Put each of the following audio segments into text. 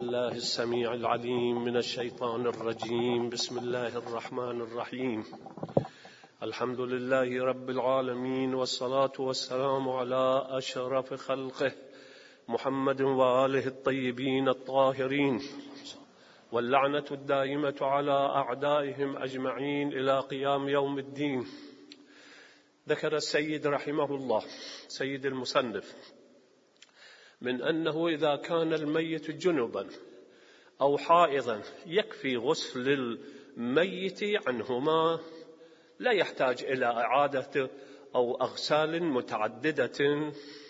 الله السميع العليم من الشيطان الرجيم. بسم الله الرحمن الرحيم. الحمد لله رب العالمين، والصلاة والسلام على أشرف خلقه محمد وآله الطيبين الطاهرين، واللعنة الدائمة على أعدائهم أجمعين إلى قيام يوم الدين. ذكر السيد رحمه الله سيد المصنف من أنه إذا كان الميت جنبا أو حائضا يكفي غسل الميت عنهما، لا يحتاج إلى إعادة أو أغسال متعددة.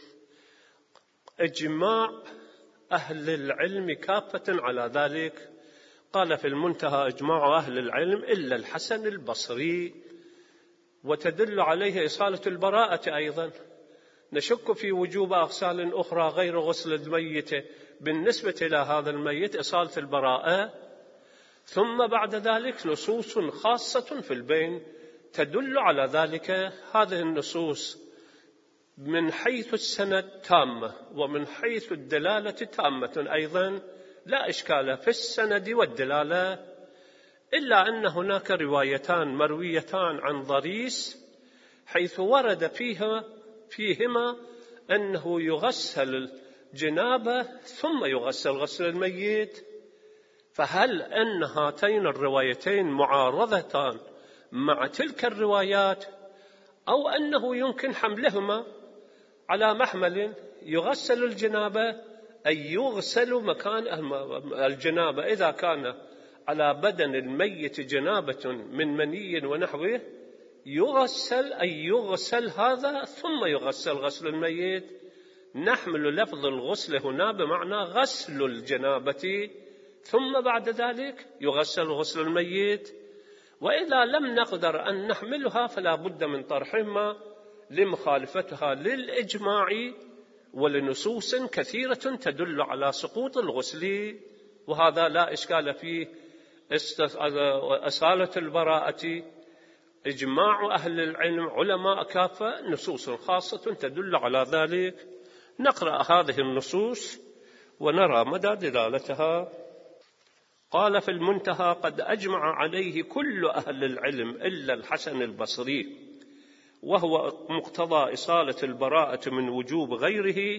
إجماع أهل العلم كافة على ذلك. قال في المنتهى إجماع أهل العلم إلا الحسن البصري، وتدل عليه إصالة البراءة أيضا. نشك في وجوب أغسال أخرى غير غسل الميت بالنسبة إلى هذا الميت، إصالة البراءة. ثم بعد ذلك نصوص خاصة في البين تدل على ذلك. هذه النصوص من حيث السند تامة، ومن حيث الدلالة تامة أيضا، لا إشكال في السند والدلالة، إلا أن هناك روايتان مرويتان عن ضريس حيث ورد فيهما أنه يغسل الجنابة ثم يغسل غسل الميت. فهل أن هاتين الروايتين معارضتان مع تلك الروايات، أو أنه يمكن حملهما على محمل يغسل الجنابة، أي يغسل مكان الجنابة إذا كان على بدن الميت جنابة من مني ونحوه، يغسل أي يغسل هذا ثم يغسل غسل الميت. نحمل لفظ الغسل هنا بمعنى غسل الجنابة ثم بعد ذلك يغسل غسل الميت. وإذا لم نقدر أن نحملها فلا بد من طرحهما لمخالفتها للإجماع ولنصوص كثيرة تدل على سقوط الغسل، وهذا لا إشكال فيه. إصالة البراءة إجماع أهل العلم علماء كافة، نصوص خاصة تدل على ذلك. نقرأ هذه النصوص ونرى مدى دلالتها. قال في المنتهى: قد أجمع عليه كل أهل العلم إلا الحسن البصري، وهو مقتضى إصالة البراءة من وجوب غيره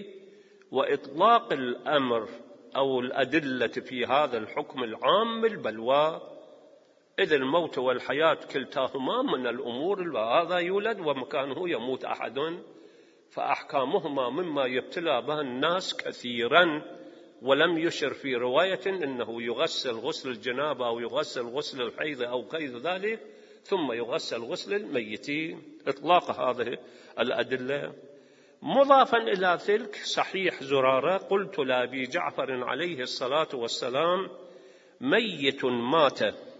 وإطلاق الأمر أو الأدلة في هذا الحكم العام البلوى، إذ الموت والحياة كلتاهما من الأمور، وهذا يولد ومكانه يموت أحد، فأحكامهما مما يبتلى بها الناس كثيرا. ولم يشر في رواية أنه يغسل غسل الجنابة أو يغسل غسل الحيض أو غير ذلك ثم يغسل غسل الميت، إطلاق هذه الأدلة. مضافا إلى تلك صحيح زرارة: قلت لأبي جعفر عليه الصلاة والسلام: ميت مات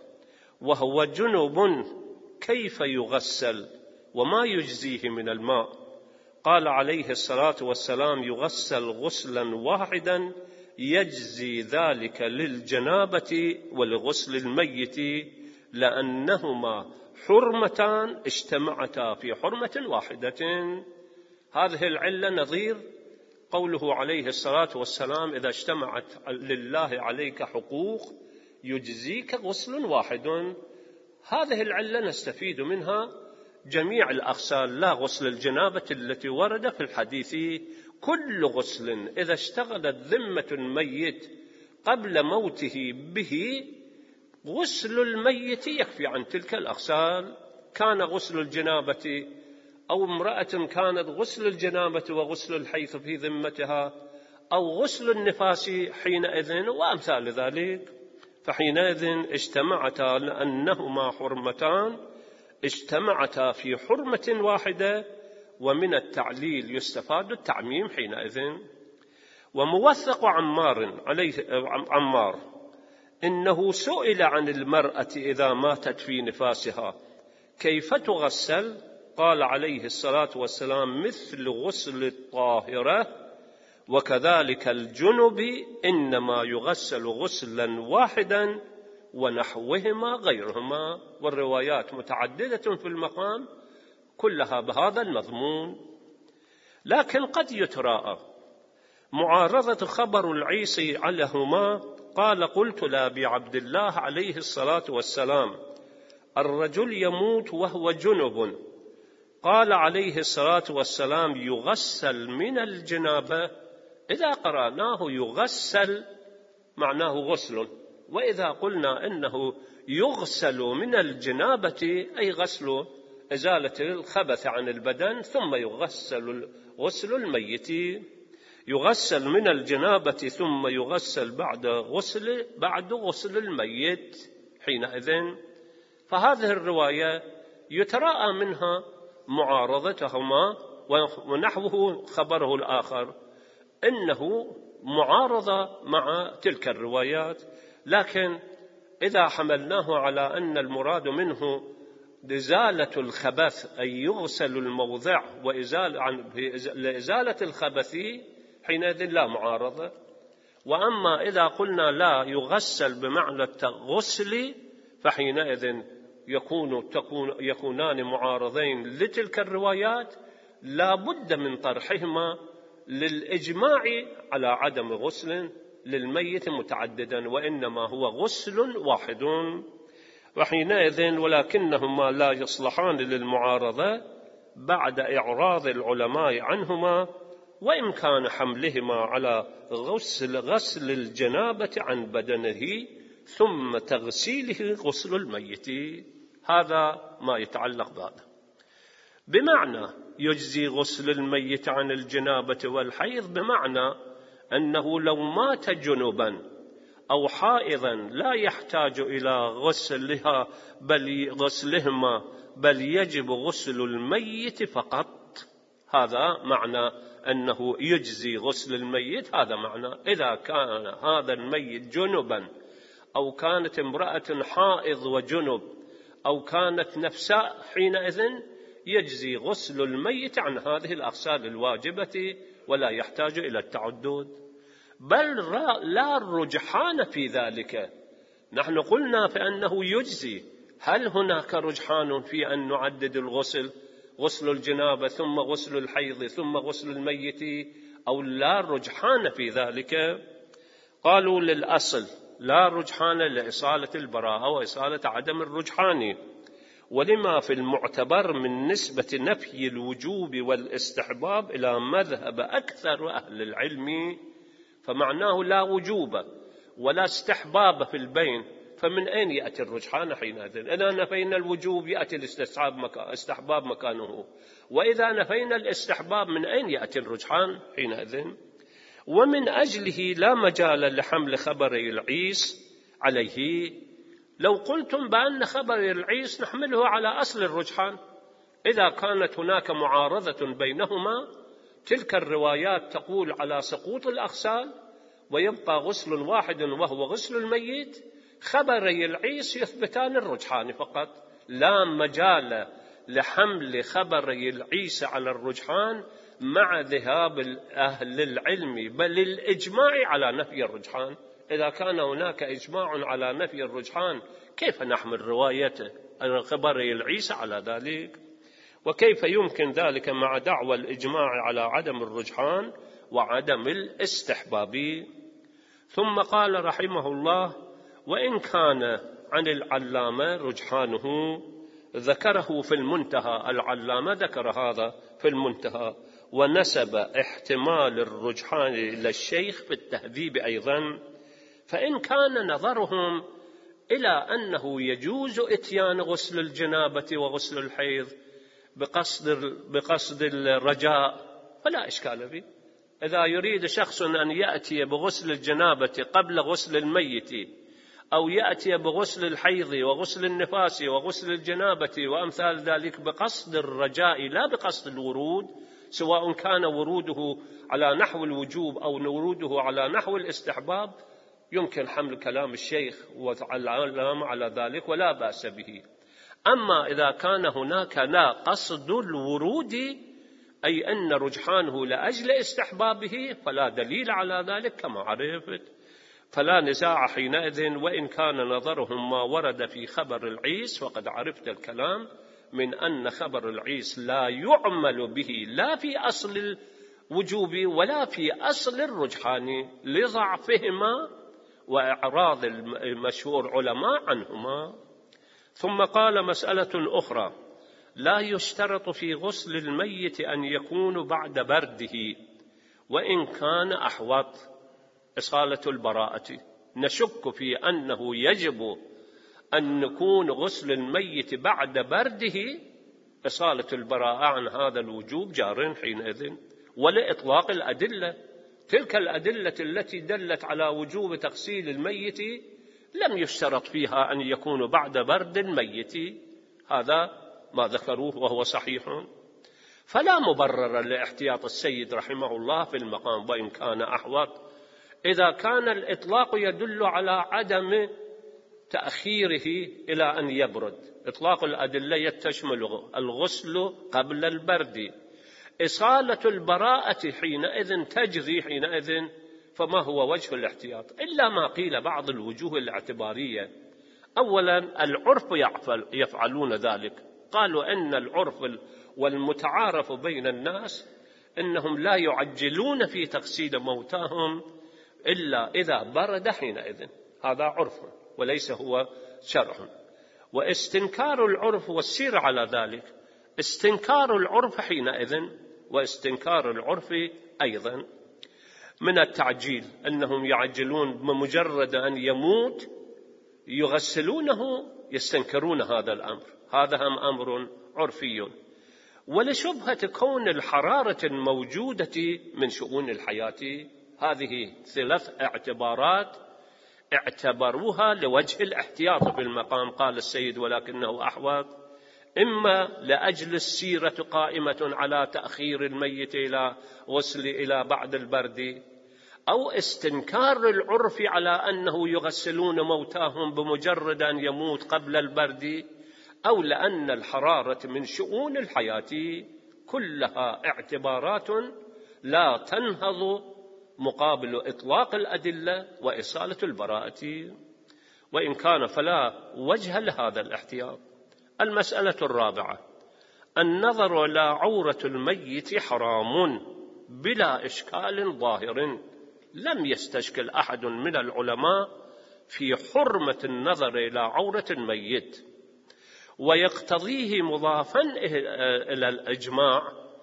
وهو جنب كيف يغسل وما يجزيه من الماء؟ قال عليه الصلاة والسلام: يغسل غسلا واحدا يجزي ذلك للجنابة ولغسل الميت، لأنهما حرمتان اجتمعتا في حرمة واحدة. هذه العلة نظير قوله عليه الصلاة والسلام: إذا اجتمعت لله عليك حقوق يجزيك غسل واحد. هذه العلة نستفيد منها جميع الأغسال، لا غسل الجنابة التي ورد في الحديث. كل غسل إذا اشتغلت ذمة الميت قبل موته به، غسل الميت يكفي عن تلك الأغسال. كان غسل الجنابة أو امرأة كانت غسل الجنابة وغسل الحيض في ذمتها، أو غسل النفاس حينئذ وأمثال ذلك. فحينئذ اجتمعتا لأنهما حرمتان، اجتمعتا في حرمة واحدة، ومن التعليل يستفاد التعميم حينئذ. وموثق عمار إنه سئل عن المرأة إذا ماتت في نفاسها كيف تغسل؟ قال عليه الصلاة والسلام: مثل غسل الطاهرة، وكذلك الجنب إنما يغسل غسلا واحدا ونحوهما غيرهما. والروايات متعددة في المقام كلها بهذا المضمون. لكن قد يتراءى معارضة خبر العيسي عليهما قال: قلت لأبي عبد الله عليه الصلاة والسلام: الرجل يموت وهو جنب، قال عليه الصلاة والسلام: يغسل من الجنابة. إذا قرأناه يغسل معناه غسل، وإذا قلنا إنه يغسل من الجنابة أي غسل إزالة الخبث عن البدن، ثم يغسل غسل الميت. يغسل من الجنابة ثم يغسل بعد غسل الميت حينئذ. فهذه الرواية يتراءى منها معارضتهما، ونحوه خبره الآخر إنه معارضة مع تلك الروايات. لكن إذا حملناه على أن المراد منه إزالة الخبث أي يغسل الموضع لإزالة الخبث، حينئذ لا معارضة. وأما إذا قلنا لا يغسل بمعنى الغسل، فحينئذ يكونان معارضين لتلك الروايات، لا بد من طرحهما للإجماع على عدم غسل للميت متعددا، وإنما هو غسل واحد. وحينئذ ولكنهما لا يصلحان للمعارضة بعد إعراض العلماء عنهما، وإمكان حملهما على غسل الجنابة عن بدنه ثم تغسيله غسل الميت. هذا ما يتعلق بهذا. بمعنى يجزي غسل الميت عن الجنابة والحيض، بمعنى أنه لو مات جنبا أو حائضا لا يحتاج إلى غسلهما، بل يجب غسل الميت فقط. هذا معنى أنه يجزي غسل الميت. هذا معنى إذا كان هذا الميت جنبا، أو كانت امرأة حائض وجنب، أو كانت نفساء، حينئذ يجزي غسل الميت عن هذه الأغسال الواجبة ولا يحتاج إلى التعدد. بل لا رجحان في ذلك. نحن قلنا فأنه يجزي. هل هناك رجحان في أن نعدد الغسل، غسل الجنابة ثم غسل الحيض ثم غسل الميت، أو لا رجحان في ذلك؟ قالوا للأصل لا رجحان لإصالة البراءة وإصالة عدم الرجحان، ولما في المعتبر من نسبة نفي الوجوب والاستحباب إلى مذهب أكثر أهل العلم، فمعناه لا وجوب ولا استحباب في البين، فمن أين يأتي الرجحان حينئذ؟ إذا نفينا الوجوب يأتي الاستحباب مكانه، وإذا نفينا الاستحباب من أين يأتي الرجحان حينئذ؟ ومن أجله لا مجال لحمل خبر العيس عليه. لو قلتم بأن خبر العيس نحمله على أصل الرجحان، إذا كانت هناك معارضة بينهما، تلك الروايات تقول على سقوط الأغسال ويبقى غسل واحد وهو غسل الميت، خبري العيس يثبتان الرجحان فقط، لا مجال لحمل خبري العيس على الرجحان مع ذهاب أهل العلم بل الإجماع على نفي الرجحان. إذا كان هناك إجماع على نفي الرجحان، كيف نحمل روايته خبري العيس على ذلك؟ وكيف يمكن ذلك مع دعوى الإجماع على عدم الرجحان وعدم الاستحباب؟ ثم قال رحمه الله: وإن كان عن العلامة رجحانه ذكره في المنتهى. العلامة ذكر هذا في المنتهى، ونسب احتمال الرجحان إلى الشيخ في التهذيب أيضا. فإن كان نظرهم إلى أنه يجوز إتيان غسل الجنابة وغسل الحيض بقصد الرجاء فلا إشكال فيه. إذا يريد شخص أن يأتي بغسل الجنابة قبل غسل الميت، أو يأتي بغسل الحيض وغسل النفاس وغسل الجنابة وأمثال ذلك بقصد الرجاء لا بقصد الورود، سواء كان وروده على نحو الوجوب أو وروده على نحو الاستحباب، يمكن حمل كلام الشيخ والعلام على ذلك ولا بأس به. أما إذا كان هناك لا قصد الورود، أي أن رجحانه لأجل استحبابه، فلا دليل على ذلك كما عرفت، فلا نزاع حينئذ. وإن كان نظرهم ما ورد في خبر العيس، وقد عرفت الكلام من أن خبر العيس لا يعمل به لا في أصل الوجوب ولا في أصل الرجحان لضعفهما وإعراض المشهور علماء عنهما. ثم قال مسألة أخرى: لا يشترط في غسل الميت أن يكون بعد برده وإن كان أحوط، إصالة البراءة. نشك في أنه يجب أن يكون غسل الميت بعد برده، إصالة البراءة عن هذا الوجوب جار حينئذ. ولإطلاق الأدلة، تلك الأدلة التي دلت على وجوب تغسيل الميت لم يشترط فيها أن يكون بعد برد الميت، هذا ما ذكروه وهو صحيح. فلا مبرر لاحتياط السيد رحمه الله في المقام وإن كان أحوط، إذا كان الإطلاق يدل على عدم تأخيره إلى أن يبرد. إطلاق الأدلة يتشمل الغسل قبل البرد، إصالة البراءة حينئذ تجري حينئذ، فما هو وجه الاحتياط؟ إلا ما قيل بعض الوجوه الاعتبارية. أولا العرف يفعلون ذلك، قالوا أن العرف والمتعارف بين الناس أنهم لا يعجلون في تغسيل موتاهم إلا إذا برد حينئذ، هذا عرف وليس هو شرع. واستنكار العرف والسير على ذلك، استنكار العرف حينئذ واستنكار العرف أيضا من التعجيل، أنهم يعجلون بمجرد أن يموت يغسلونه، يستنكرون هذا الأمر، هذا هم أمر عرفي. ولشبهة كون الحرارة الموجودة من شؤون الحياة، هذه ثلاث اعتبارات اعتبروها لوجه الاحتياط في المقام. قال السيد: ولكنه أحوط، إما لأجل السيرة قائمة على تأخير الميت إلى غسل إلى بعد البرد، أو استنكار العرف على أنه يغسلون موتاهم بمجرد أن يموت قبل البرد، أو لأن الحرارة من شؤون الحياة. كلها اعتبارات لا تنهض مقابل إطلاق الأدلة وإصالة البراءة، وإن كان فلا وجه لهذا الاحتياط. المسألة الرابعة: النظر إلى عورة الميت حرام بلا إشكال ظاهر. لم يستشكل أحد من العلماء في حرمة النظر إلى عورة الميت، ويقتضيه مضافا إلى الإجماع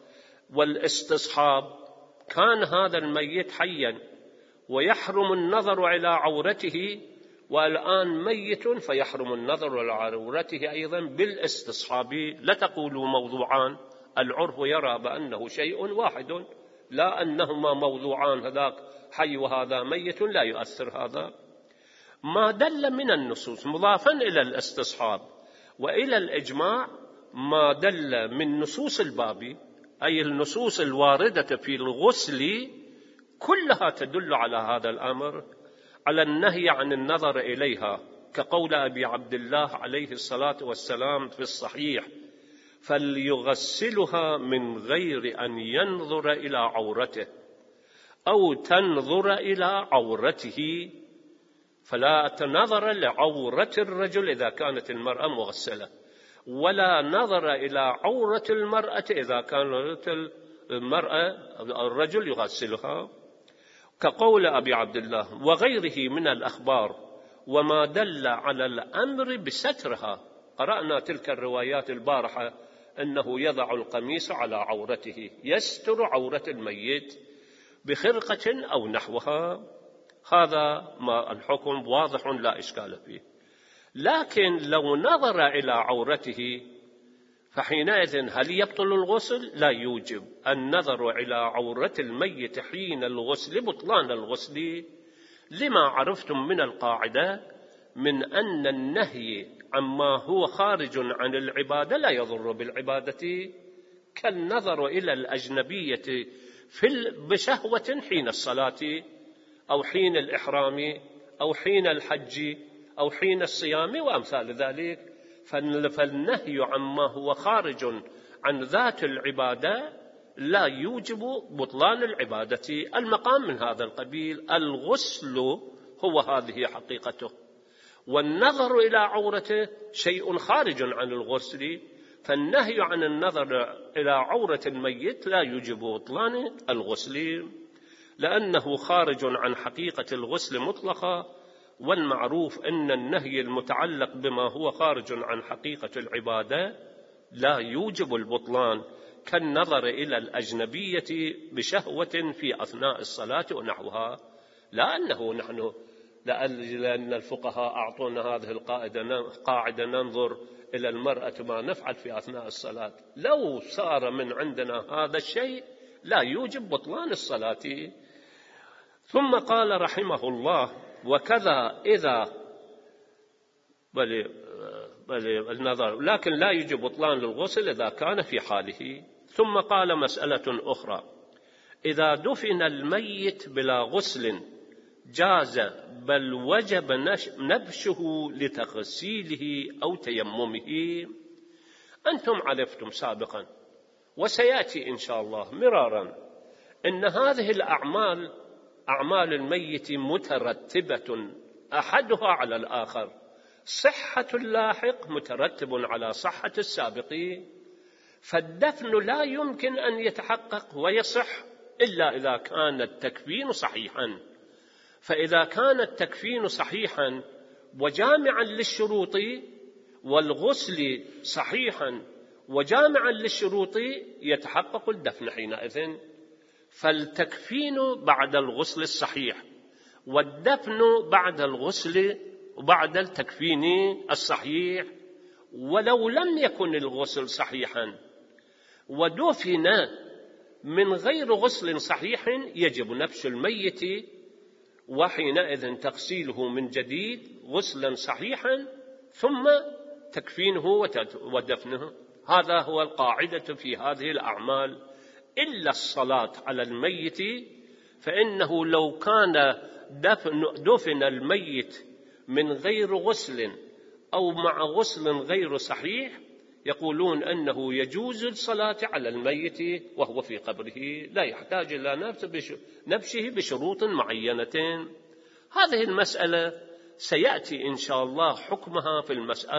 والاستصحاب. كان هذا الميت حيا ويحرم النظر إلى عورته، والآن ميت فيحرم النظر إلى عورته أيضا بالاستصحاب. لا تقولوا موضوعان، العرف يرى بأنه شيء واحد، لا أنهما موضوعان، هذاك حي وهذا ميت، لا يؤثر هذا. ما دل من النصوص مضافا إلى الاستصحاب وإلى الإجماع، ما دل من نصوص الباب، أي النصوص الواردة في الغسل كلها تدل على هذا الأمر، على النهي عن النظر إليها، كقول أبي عبد الله عليه الصلاة والسلام في الصحيح: فليغسلها من غير أن ينظر إلى عورته أو تنظر إلى عورته. فلا تنظر لعورة الرجل إذا كانت المرأة مغسلة، ولا نظر إلى عورة المرأة إذا كانت المرأة الرجل يغسلها، كقول أبي عبد الله وغيره من الأخبار وما دل على الأمر بسترها. قرأنا تلك الروايات البارحة أنه يضع القميص على عورته، يستر عورة الميت بخرقة أو نحوها، هذا ما الحكم واضح لا إشكال فيه. لكن لو نظر إلى عورته فحينئذ هل يبطل الغسل؟ لا يوجب النظر إلى عورة الميت حين الغسل بطلان الغسل، لما عرفتم من القاعدة من أن النهي عما هو خارج عن العبادة لا يضر بالعبادة، كالنظر إلى الأجنبية بشهوة حين الصلاة أو حين الإحرام أو حين الحج أو حين الصيام وأمثال ذلك. فالنهي عما هو خارج عن ذات العبادة لا يوجب بطلان العبادة. المقام من هذا القبيل، الغسل هو هذه حقيقته، والنظر إلى عورته شيء خارج عن الغسل، فالنهي عن النظر إلى عورة الميت لا يوجب بطلان الغسل، لأنه خارج عن حقيقة الغسل مطلقا، والمعروف أن النهي المتعلق بما هو خارج عن حقيقة العبادة لا يوجب البطلان، كالنظر إلى الأجنبية بشهوة في أثناء الصلاة ونحوها. لأن الفقهاء أعطونا هذه القاعدة ننظر إلى المرأة ما نفعل في أثناء الصلاة، لو صار من عندنا هذا الشيء لا يوجب بطلان الصلاة. ثم قال رحمه الله: وكذا إذا النظر، لكن لا يجب بطلان للغسل إذا كان في حاله. ثم قال: مسألة أخرى: إذا دفن الميت بلا غسل جاز، بل وجب نبشه لتغسيله أو تيممه. أنتم عرفتم سابقا وسيأتي إن شاء الله مرارا إن هذه الأعمال، أعمال الميت مترتبة أحدها على الآخر، صحة اللاحق مترتب على صحة السابق، فالدفن لا يمكن أن يتحقق ويصح إلا إذا كان التكفين صحيحا. فإذا كان التكفين صحيحا وجامعا للشروط، والغسل صحيحا وجامعا للشروط، يتحقق الدفن حينئذ. فالتكفين بعد الغسل الصحيح، والدفن بعد الغسل وبعد التكفين الصحيح. ولو لم يكن الغسل صحيحا ودفن من غير غسل صحيح يجب نبش الميت، وحينئذ تغسيله من جديد غسلا صحيحا ثم تكفينه ودفنه. هذا هو القاعدة في هذه الأعمال، إلا الصلاة على الميت، فإنه لو كان دفن الميت من غير غسل أو مع غسل غير صحيح يقولون أنه يجوز الصلاة على الميت وهو في قبره، لا يحتاج إلى نبشه بشروط معينة. هذه المسألة سيأتي إن شاء الله حكمها في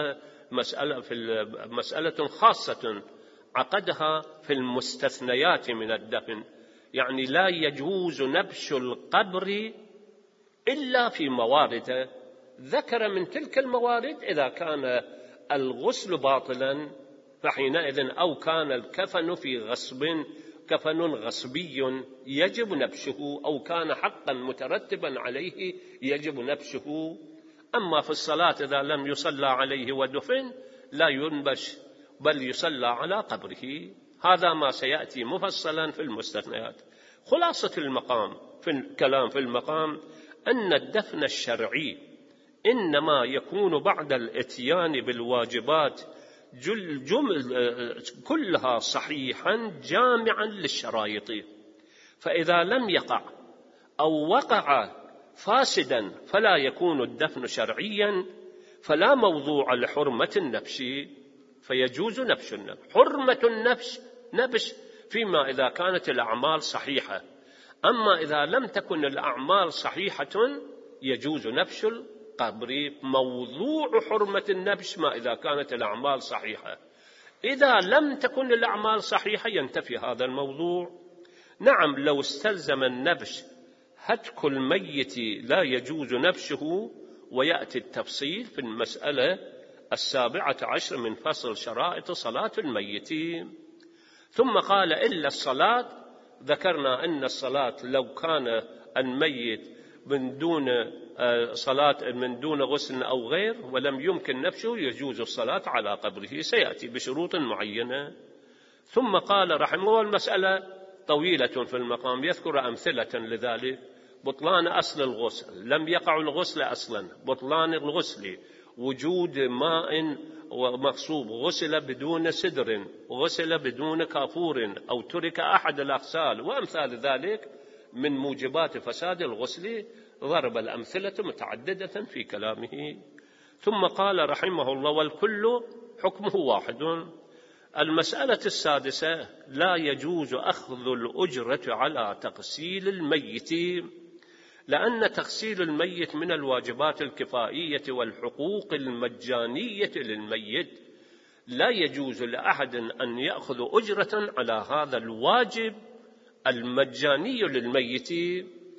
مسألة خاصة عقدها في المستثنيات من الدفن، يعني لا يجوز نبش القبر إلا في موارد ذكر. من تلك الموارد إذا كان الغسل باطلا فحينئذ، أو كان الكفن في كفن غصبي يجب نبشه، أو كان حقا مترتبا عليه يجب نبشه. أما في الصلاة إذا لم يصلى عليه ودفن لا ينبش، بل يصلى على قبره. هذا ما سيأتي مفصلا في المستثنيات. خلاصة المقام في الكلام في المقام أن الدفن الشرعي إنما يكون بعد الإتيان بالواجبات كلها صحيحا جامعا للشرائط. فإذا لم يقع أو وقع فاسدا فلا يكون الدفن شرعيا، فلا موضوع لحرمة النبش، فيجوز نبش النبش. حرمة نبش فيما إذا كانت الأعمال صحيحة. أما إذا لم تكن الأعمال صحيحة يجوز نبش القبر. موضوع حرمة النبش ما إذا كانت الأعمال صحيحة. إذا لم تكن الأعمال صحيحة ينتفي هذا الموضوع. نعم، لو استلزم النبش هتك الميت لا يجوز نبشه، ويأتي التفصيل في المسألة 17 من فصل شرائط صلاة الميت. ثم قال: إلا الصلاة. ذكرنا أن الصلاة لو كان الميت من دون صلاة من دون غسل أو غير ولم يمكن نبشه يجوز الصلاة على قبره، سيأتي بشروط معينة. ثم قال رحمه الله: المسألة طويلة في المقام، يذكر أمثلة لذلك. بطلان أصل الغسل، لم يقع الغسل أصلا، بطلان الغسل، وجود ماء ومغصوب، غسل بدون سدر، غسل بدون كافور، أو ترك أحد الأغسال، وأمثال ذلك من موجبات فساد الغسل. ضرب الأمثلة متعددة في كلامه. ثم قال رحمه الله: والكل حكمه واحد. المسألة 6: لا يجوز أخذ الأجرة على تغسيل الميت، لأن تغسيل الميت من الواجبات الكفائية والحقوق المجانية للميت، لا يجوز لأحد أن يأخذ أجرة على هذا الواجب المجاني للميت.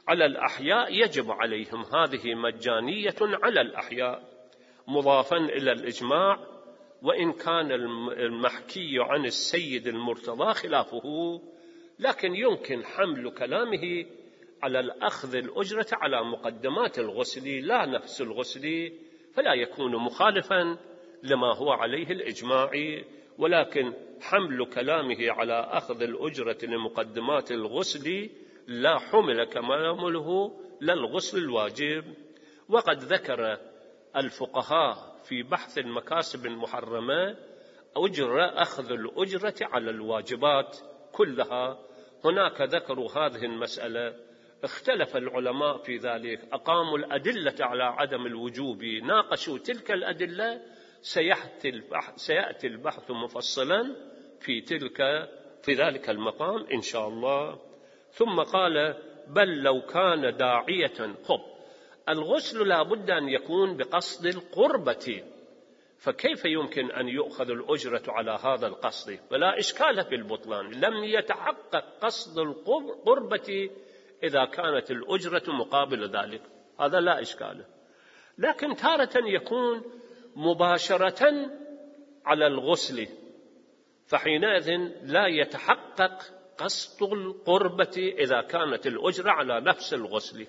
على الأحياء يجب عليهم، هذه مجانية على الأحياء، مضافا إلى الإجماع، وإن كان المحكي عن السيد المرتضى خلافه، لكن يمكن حمل كلامه على الأخذ الأجرة على مقدمات الغسل لا نفس الغسل، فلا يكون مخالفا لما هو عليه الإجماع، ولكن حمل كلامه على أخذ الأجرة لمقدمات الغسل لا حمل كمامله للغسل الواجب. وقد ذكر الفقهاء في بحث المكاسب المحرمة أخذ الأجرة على الواجبات كلها، هناك ذكروا هذه المسألة، اختلف العلماء في ذلك، أقاموا الأدلة على عدم الوجوب، ناقشوا تلك الأدلة، سيأتي البحث مفصلا في ذلك المقام إن شاء الله. ثم قال: بل لو كان داعية، الغسل لا بد أن يكون بقصد القربة، فكيف يمكن أن يؤخذ الأجرة على هذا القصد؟ فلا إشكال في البطلان، لم يتحقق قصد القربة إذا كانت الأجرة مقابل ذلك، هذا لا إشكال. لكن تارة يكون مباشرة على الغسل، فحينئذ لا يتحقق قصد القربة إذا كانت الأجرة على نفس الغسل.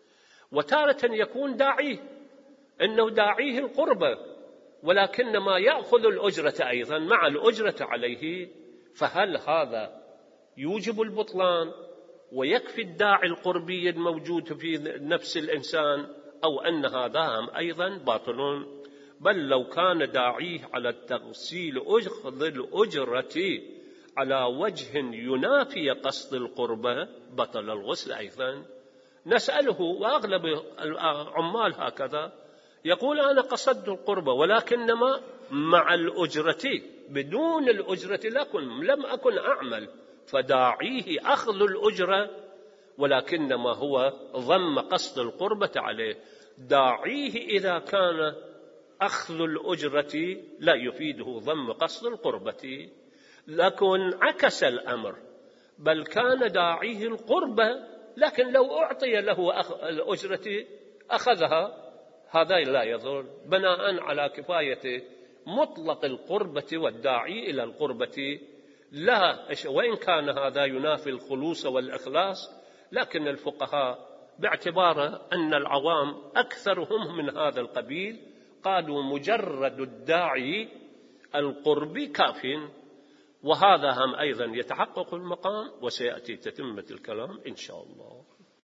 وتارة يكون داعيه، إنه داعيه القربة، ولكن ما يأخذ الأجرة أيضا مع الأجرة عليه، فهل هذا يوجب البطلان ويكفي الداعي القربي الموجود في نفس الإنسان، أو أن هذا أيضا باطل؟ بل لو كان داعيه على التغسيل أخذ الأجرة على وجه ينافي قصد القربة بطل الغسل أيضا. نسأله، وأغلب العمال هكذا، يقول: أنا قصدت القربة ولكنما مع الأجرة، بدون الأجرة لم أكن أعمل، فداعيه أخذ الأجرة، ولكنما هو ضم قصد القربة عليه. داعيه إذا كان أخذ الأجرة لا يفيده ضم قصد القربة، لكن عكس الأمر، بل كان داعيه القربة، لكن لو أعطي له الأجرة أخذها، هذا لا يضر، بناء على كفاية مطلق القربة والداعي إلى القربة، لا، وإن كان هذا ينافي الخلوص والإخلاص، لكن الفقهاء باعتبار أن العوام أكثرهم من هذا القبيل قالوا مجرد الداعي القرب كاف، وهذا هم أيضا يتحقق المقام، وسيأتي تتمة الكلام إن شاء الله.